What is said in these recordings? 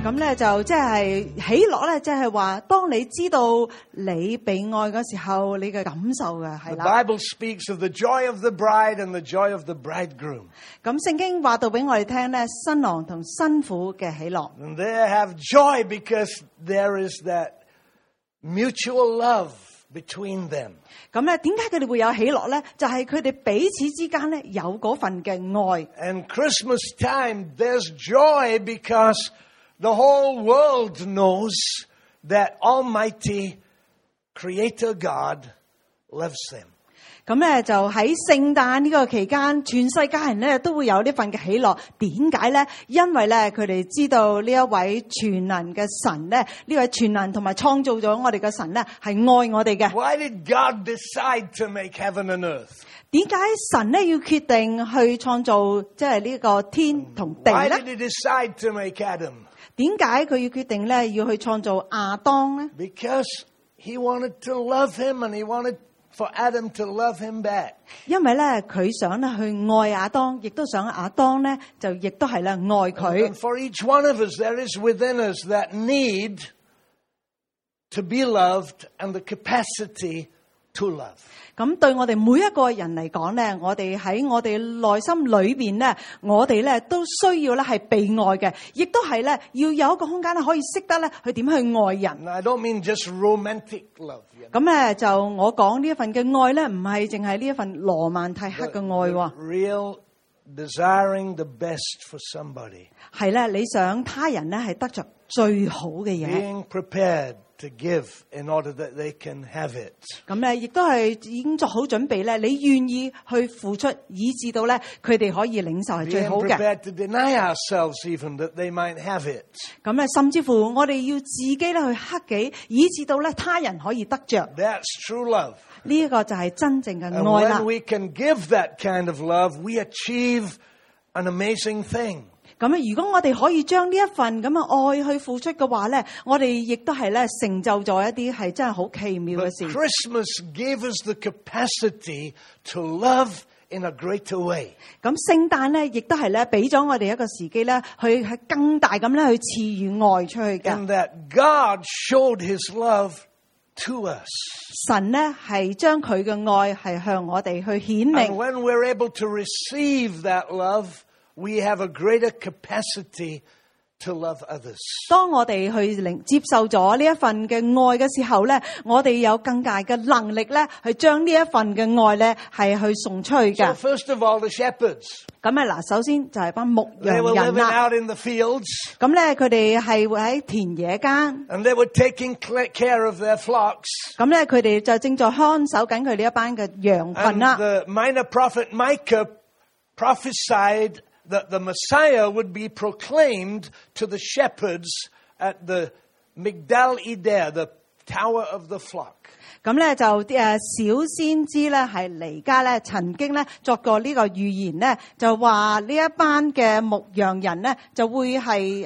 咁咧就即係喜樂咧，即係話當你知道你被愛嗰時候，你嘅感受嘅係 The 啦。 Bible speaks of the joy of the bride and the joy of the bridegroom. 咁聖經話到俾我哋聽咧，新郎同新婦嘅喜樂。 And they have joy because there is that mutual love between them. 咁咧點解佢哋會有喜樂咧？就係佢哋彼此之間咧有嗰份嘅愛。 And Christmas time, there's joy because the whole world knows that Almighty Creator God loves them. 咁咧就喺聖誕呢個期間，全世界人咧都會有呢份嘅喜樂。點解咧？因為咧佢哋知道呢一位全能嘅神咧，呢位全能同埋創造咗我哋嘅神咧係愛我哋嘅。 Why did God decide to make heaven and earth? 點解神咧要決定去創造即係呢個天同地 Why 咧？ did He decide to make Adam? 點解佢要決定咧要去創造亞當咧？ Because He wanted to love him and He wanted for Adam to love Him back. 因為咧佢想咧去愛亞當，亦都想亞當咧就亦都係咧愛 And 佢。 for each one of us, there is within us that need to be loved and the capacity to love. 咁對我哋每一個人嚟講咧，我哋喺我哋內心裏邊咧，我哋咧都需要咧係被愛嘅，亦都係咧要有一個空間咧可以識得咧去點去愛人。 And I don't mean just romantic love. 咁咧就我講呢一份嘅愛咧，唔係淨係呢一份羅曼蒂克嘅愛喎， Real desiring the best for somebody. 係咧你想他人咧係得着最好嘅嘢， Being prepared to give in order that they can have it. 咁咧亦都係已經作好準備咧，你願意去付出，以至到咧佢哋可以領受係最 Being 好嘅。 prepared to deny ourselves even that they might have it. 咁咧甚至乎我哋要自己咧去克己，以至到咧他人可以得着。 That's true love. 呢一個就係真正嘅 And 愛啦 when。we can give that kind of love, we achieve an amazing thing. 咁如果我哋可以將呢一份咁嘅愛去付出嘅話咧，我哋亦都係咧成就咗一啲係真係好奇妙 But 嘅事。 Christmas gave us the capacity to love in a greater way. 咁聖誕咧，亦都係咧俾咗我哋一個時機咧，去係更大咁咧去賜予愛出去嘅。 In that God showed His love to us. 神咧係將佢嘅愛係向我哋去顯 And 明。 when we're able to receive that love, we have a greater capacity to love others. 當我哋去接受咗呢一份嘅愛嘅時候咧，我哋有更大嘅能力咧，去將呢一份嘅愛咧係去送出去 So 嘅。 first of all, the shepherds, 咁嗱，首先就係班牧 they 羊 were 人 living 啦。 out in the fields 咁咧，佢哋係會喺田野間。 and they were taking care of their flocks. 咁咧，佢哋就正在看守緊佢呢一班嘅羊群 And 啦。 the minor prophet Micah prophesied that the Messiah would be proclaimed to the shepherds at the Migdal Eder, the tower of the flock. 咁咧就小先知咧係彌迦咧曾經咧作過呢個預言咧，就話呢一班嘅牧羊人咧就會係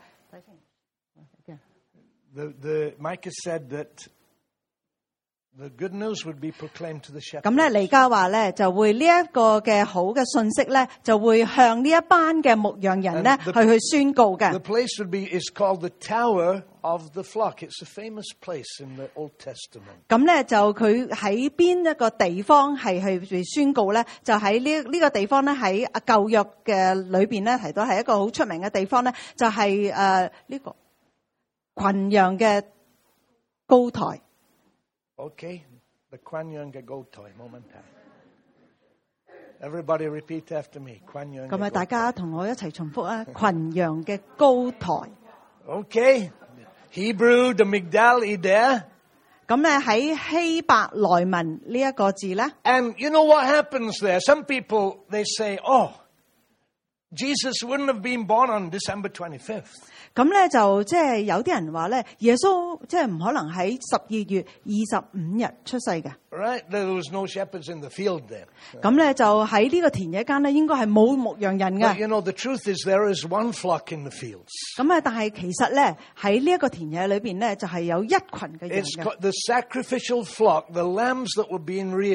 The Micah said that the good news would be proclaimed to the 咁 shepherds. 咧彌迦話咧就會呢一個嘅好嘅信息咧就會向呢一班嘅牧羊人咧 And the- 去宣告嘅。 The place is called the Tower of the Flock. It's a famous place in the Old Testament. 咁咧就佢喺邊一個地方係去宣告咧？就喺呢個地方咧喺舊約嘅裏邊咧提到係一個好出名嘅地方咧，就係呢個群羊嘅高台。 Okay, the Kwanyanga Gotoy, momentan. Everybody repeat after me. Kwanyanga 咁啊，大 Gotoy. 家同我一齊重複啊！群羊嘅高台。 Okay, Hebrew, the Migdal Eder. 咁咧喺希伯來文呢一個字咧， And you know what happens there? Some people, they say, oh, Jesus wouldn't have been born on December 25th. 咁咧就即係有啲人話咧，耶穌即係唔可能喺12月25日出世嘅。 Right? There was no shepherds in the field then. 咁咧就喺呢個田野間咧，應該係冇牧羊人 But 嘅。 you know, the truth is there is one flock in the fields. 咁啊，但係其實咧喺呢一個田野裏邊咧，就係有一群嘅羊 It's 嘅。 the sacrificial flock, the lambs that were being reared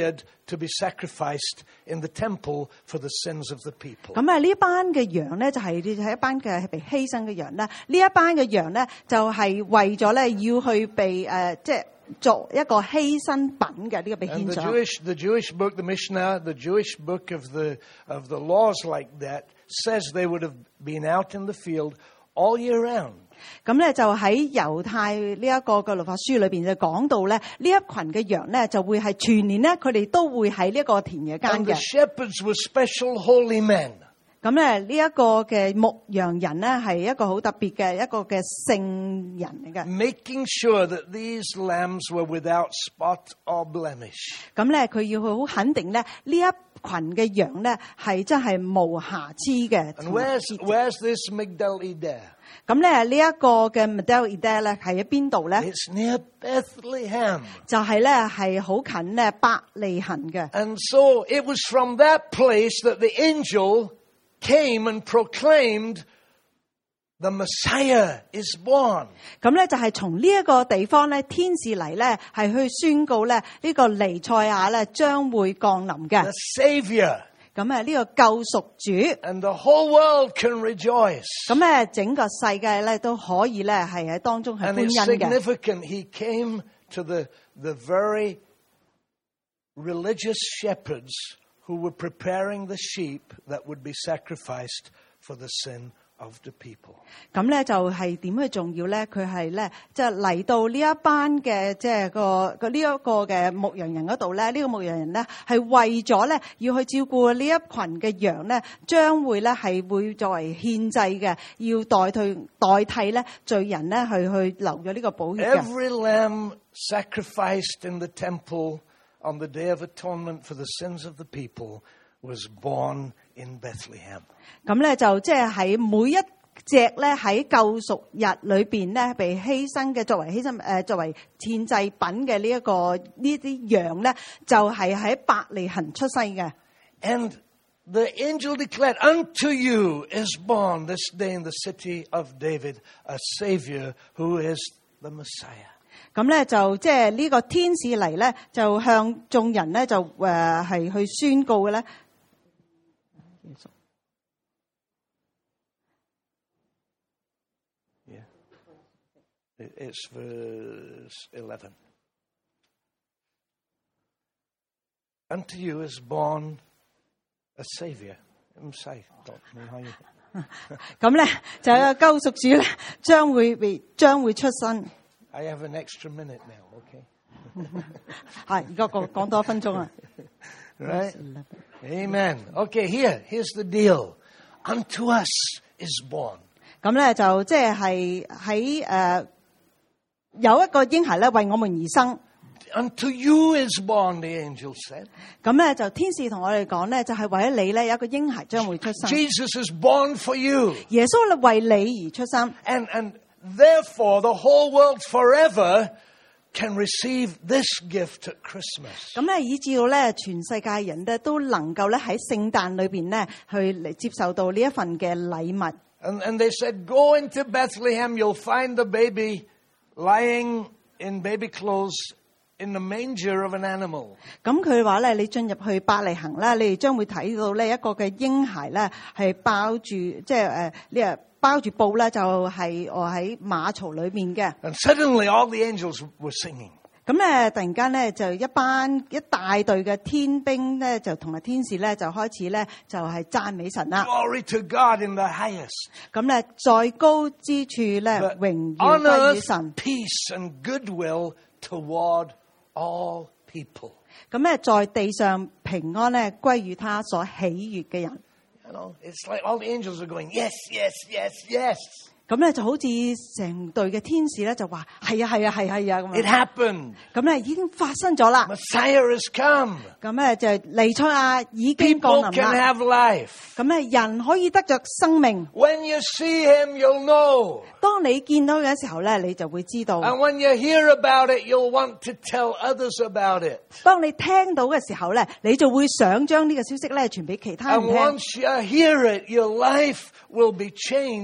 to be sacrificed in the temple for the sins of the people. 咁呢班嘅羊咧就係一班嘅被犧牲嘅羊咧，呢一班嘅羊咧就係為咗咧要去被即係作一個犧牲品嘅呢個被 And 獻 the 上。 Jewish book, the Mishnah, the Jewish book of the laws like that says they would have been out in the field all year round. 咁咧就喺猶太呢一個嘅律法書裏邊就講到咧，呢一群嘅羊咧就會係全年咧，佢哋都會喺呢一個田野間 And the 嘅。 shepherds were special holy men. 咁咧呢一個嘅牧羊人咧係一個好特別嘅一個嘅聖人嚟嘅。 Making sure that these lambs were without spot or blemish. 咁咧佢要好肯定咧呢一群嘅羊咧係真係無瑕疵嘅。 And where's this Migdal Eder? 咁咧呢一個嘅 Migdal Eder 咧係喺邊度咧？ It's near Bethlehem. 就係咧係好近咧伯利恆嘅。 And so it was from that place that the angel came and proclaimed the Messiah is born. 咁咧就係從呢一個地方咧，天使嚟咧係去宣告咧呢個彌賽亞咧將會降臨嘅。 The Savior. 咁呢個救贖主， And the whole world can rejoice. 咁咧整個世界咧都可以咧係喺當中係 And 歡 it's 欣嘅。 significant. He came to the very religious shepherds who were preparing the sheep that would be sacrificed for the sin of the people. 咁咧就係點去重要咧？佢係咧即係嚟到呢一班嘅即係個呢一個嘅牧羊人嗰度咧，呢個牧羊人咧係為咗咧要去照顧呢一群嘅羊咧，將會咧係會作為獻祭嘅，要代替咧罪人咧去流咗呢個寶血嘅。 Every lamb sacrificed in the temple on the Day of Atonement for the sins of the people was born in Bethlehem. 咁咧就即係喺每一隻咧喺救贖日裏邊咧被犧牲嘅，作為犧牲作為獻祭品嘅呢啲羊咧，就係喺伯利恆出世嘅。 And the angel declared, "Unto you is born this day in the city of David a Savior who is the Messiah." 咁咧就即係呢個天使嚟咧，就向眾人咧就係去宣告嘅咧。 It's verse 11. Unto you is born a Savior. Messiah. 咁咧就有個救贖主咧將會出生。 I have an extra minute now, okay? 係而家講多一分鐘啊。 Right? Amen. Okay, here's the deal. Unto us is born. 咁咧就即係喺有一個嬰孩咧為我們而生。 Unto you is born, the angel said. 咁咧就天使同我哋講咧，就係為咗你咧有一個嬰孩將會出生。 Jesus is born for you. 耶穌為你而出生。 And therefore the whole world forever can receive this gift at Christmas. 咁咧以至到咧全世界人咧都能夠咧喺聖誕裏邊咧去嚟接受到呢一份嘅禮物。 And they said, go into Bethlehem, you'll find the baby lying in baby clothes in the manger of an animal. 咁佢話咧，你進入去伯利恆啦，你哋將會睇到呢一個嘅嬰孩咧係包住即係呢包住布咧，就係臥喺馬槽裏面嘅。 And suddenly all the angels were singing. 咁咧突然間咧就一大隊嘅天兵咧就同埋天使咧就開始咧就係讚美神啦。 Glory to God in the highest. 咁咧在高之處咧 But 榮耀 on 歸於 earth, 神。 peace and goodwill toward all people. 咁咧在地上平安咧歸於他所喜悅嘅人。 You know, it's like all the angels are going, yes, yes, yes, yes. 咁咧就好似成隊嘅天使咧就話係啊係啊係係啊咁 It 樣。 happened. 咁咧已經發生咗啦。 Messiah has come. 咁咧就彌賽亞已經降 People 臨 can 啦。 have life. 咁咧人可以得着生命。 When you see him, you'll know. 當你見到嘅時候咧，你就會知道。 And when you hear about it, you'll want to tell others about it. 當你聽到嘅時候咧，你就會想將呢個消息咧傳俾其他人 And 聽。 once you hear it, your life will be changed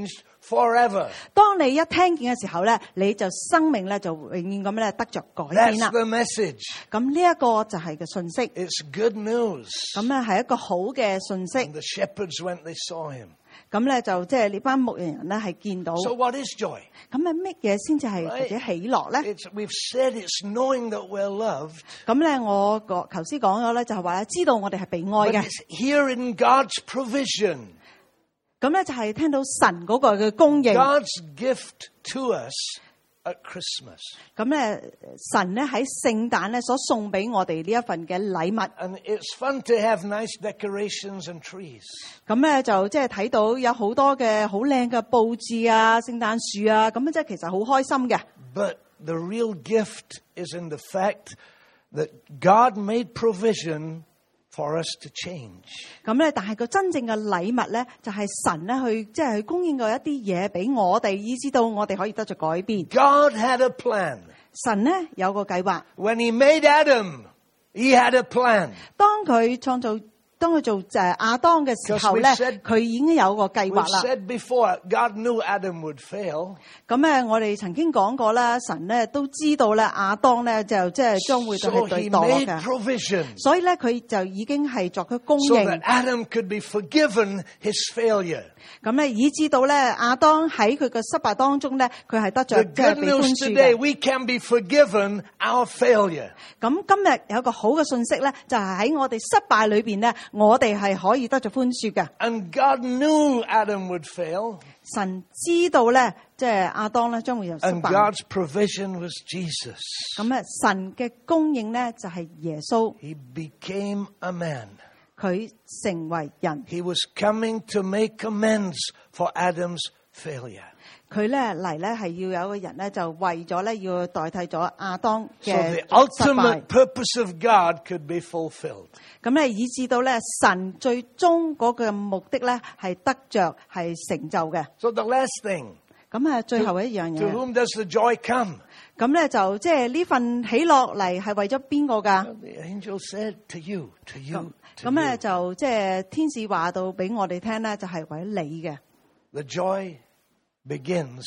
forever. 當你一聽見嘅時候咧，你就生命咧就永遠咁咧得着改變 That's 啦。 the message. 咁呢一個就係個信息， It's good news. 咁咧係一個好嘅信息 And。the shepherds went, they saw him. 咁咧就即係呢班牧羊人咧係見到， So what is joy? 咁啊乜嘢先至係或者喜樂咧？ We've said it's knowing that we're loved. 咁咧我頭先講咗咧就係話咧，知道我哋係被愛 But 嘅， it's here in God's provision. 咁咧就係聽到神嗰個嘅供應。 God's gift to us at Christmas. 咁咧神咧喺聖誕咧所送俾我哋呢一份嘅禮物。 And it's fun to have nice decorations and trees. 咁咧就即係睇到有好多嘅好靚嘅佈置啊、聖誕樹啊，咁即係其實好開心嘅。 But the real gift is in the fact that God made provision for us to change. 咁咧，但係個真正嘅禮物咧，就係神咧去即係去供應過一啲嘢俾我哋，以致到我哋可以得着改變。 God had a plan. 神咧有個計劃， When he made Adam, he had a plan. 當佢做亞當嘅時候咧 Because we said-， 佢已經有個計 We've 劃啦。 said before, God knew Adam would fail. 咁咧，我哋曾經講過啦，神咧都知道咧亞當咧就即係將會 So 係 he 對墮 made 嘅， provision 所以咧佢就已經係作出供 so 應。 that Adam could be forgiven his failure. 咁咧，以致到咧亞當喺佢嘅失敗當中咧，佢係得 The 着即係 good 被寬 news 恕 today, 嘅。 we can be forgiven our failure. 咁今日有一個好嘅信息咧，就係喺我哋失敗裏邊咧，我哋係可以得着寬恕嘅。 And God knew Adam would fail. 神知道咧，即係亞當咧將會有失 And 敗。 God's provision was Jesus. 咁咧，神嘅供應咧就係耶穌， He became a man. 佢成為人， He was coming to make amends for Adam's failure. 佢咧嚟咧係要有一個人咧就為咗咧要代替咗亞當 So 嘅 the 失敗 ultimate。purpose of God could be fulfilled. 咁咧以致到咧神最終嗰個目的咧係得着係成就嘅。 So the last thing, 咁啊，最後一樣 to 嘢， whom does the joy come? 咁咧就即係呢份喜樂嚟係為咗邊個㗎？ The angel said, to you, to you, to 咁咧 you. 就即係天使話到俾我哋聽咧，就係為咗你嘅。 The joy begins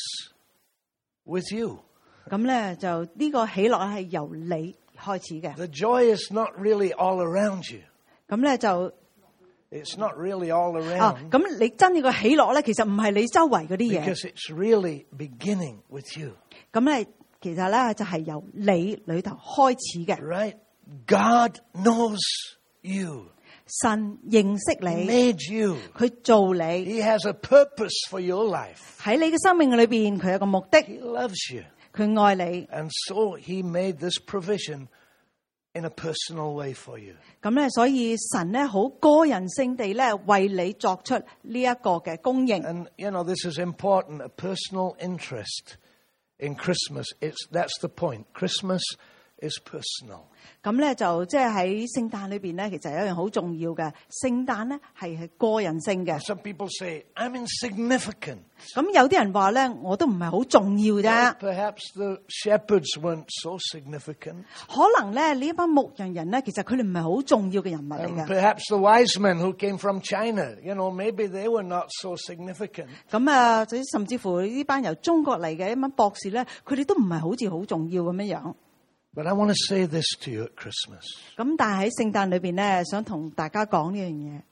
with you. 咁咧就呢個喜樂係由你開始嘅。 The joy is not really all around you. 咁咧就 It's not really all 啊， around 咁你真正個喜樂咧，其實唔係你周圍嗰啲嘢。 because it's really beginning with you. 咁咧其實咧就係由你裏頭開始嘅。 Right? God knows you. 神認識 He 你， made you. 佢做你 He has a purpose for your life. 喺你嘅生命裏邊，佢有個目的， He loves you. 佢愛你。 And so he made this provision in a personal way for you. 咁咧，所以神咧好個人性地咧為你作出呢一個嘅供應。 And, you know, this is important, a personal interest in Christmas. That's the point. Christmas is personal. 咁咧就即係喺聖誕裏邊咧，其實有一樣好重要嘅，聖誕咧係個人性嘅。 Some people say, I'm insignificant. 咁有啲人話咧，我都唔係好重要啫。 Perhaps the shepherds weren't so significant. 可能咧呢一班牧羊人咧，其實佢哋唔係好重要嘅人物嚟 And 嘅。 perhaps the wise men who came from China, you know, maybe they were not so significant. 咁啊，甚至乎呢班由中國嚟嘅一班博士咧，佢哋都唔係好似好重要咁樣樣。 But I want to say this to you at Christmas. 咁但係喺聖誕裏邊咧，想同大家講呢樣嘢，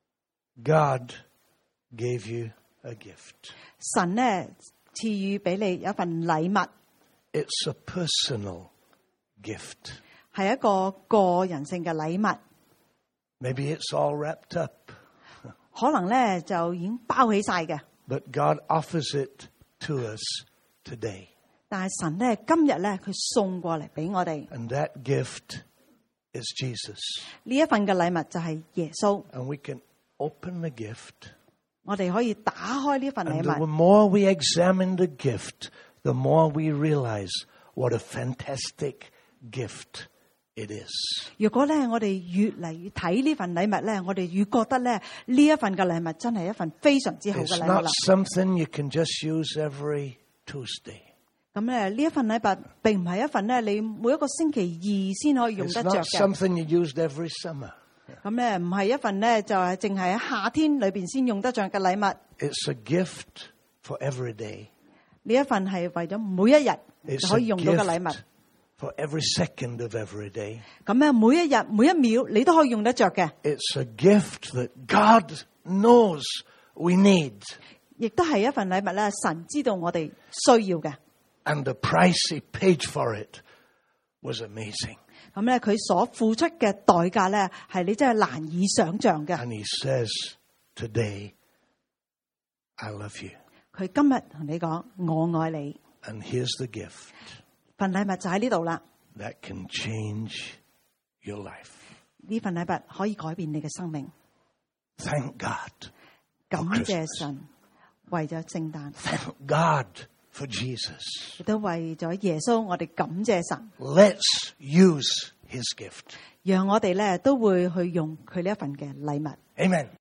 God gave you a gift. 神咧賜予俾你有一份禮物， It's a personal gift. 係一個個人性嘅禮物， Maybe it's all wrapped up, 可能咧就已經包起晒嘅。 but God offers it to us today. 但係神咧今日咧佢送過嚟俾我哋 And that gift is Jesus. 呢一份嘅禮物就係耶穌， And we can open the gift. 我哋可以打開呢份 And 禮 the 物。 more we examine the gift, the more we realize what a fantastic gift it is. 如果咧我哋越嚟越睇呢份禮物咧，我哋越覺得咧呢一份嘅禮物真係一份非常之好嘅 It's 禮物 not 啦。 something you can just use every Tuesday. 咁咧呢一份禮物並唔係一份咧你每一個星期二先可以用 It's 得着 not 嘅。 something you used every summer. 咁咧唔係一份咧就係淨係喺夏天裏邊先用得着嘅禮物， It's a gift for every day. 呢一份係為咗每一日 It's 可 a 以用到嘅禮物。 gift for every second of every day. 咁咧，每一日每一秒你都可以用得着嘅， It's a gift that God knows we need. 亦都係一份禮物咧。神知道我哋需要嘅， And the price he paid for it was amazing. 咁咧佢所付出嘅代價咧，係你真係難以想象嘅。 And he says, today, I love you. 佢今日同你講，我愛你， And here's the gift 份禮物就喺呢度啦。 that can change your life. 呢份禮物可以改變你嘅生命。 Thank God. 感 for 謝 Christmas. 神，為咗聖誕， Thank God for Jesus. 亦都為咗耶穌，我哋感謝神， Let's use his gift. 讓我哋咧都會去用佢呢一份嘅禮物。 Amen.